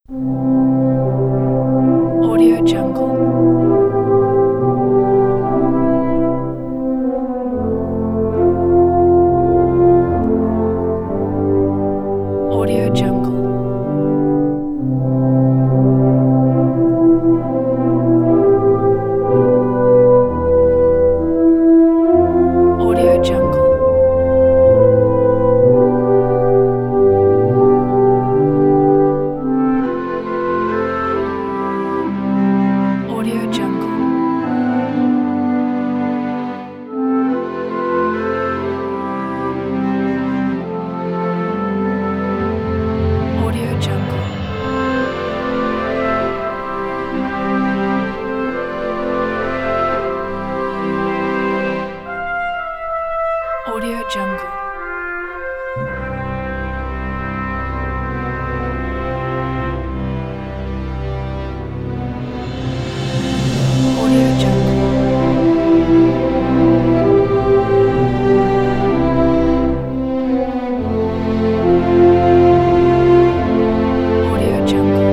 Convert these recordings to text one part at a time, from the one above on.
Audio Jungle. Audio Jungle. Audio Jungle. Audio Jungle. Audio Jungle. Audio Jungle. Audio Jungle. Audio Jungle.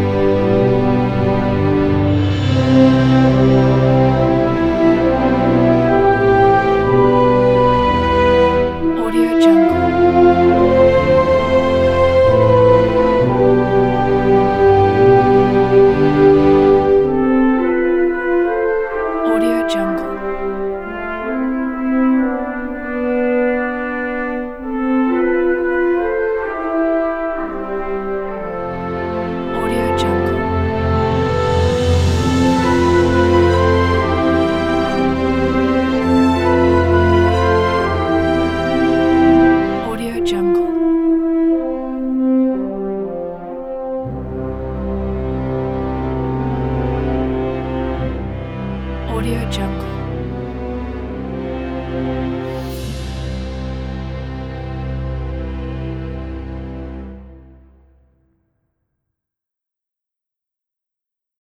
Audio Jungle. Audio Jungle. Audio Jungle. Audio Jungle. Audio Jungle.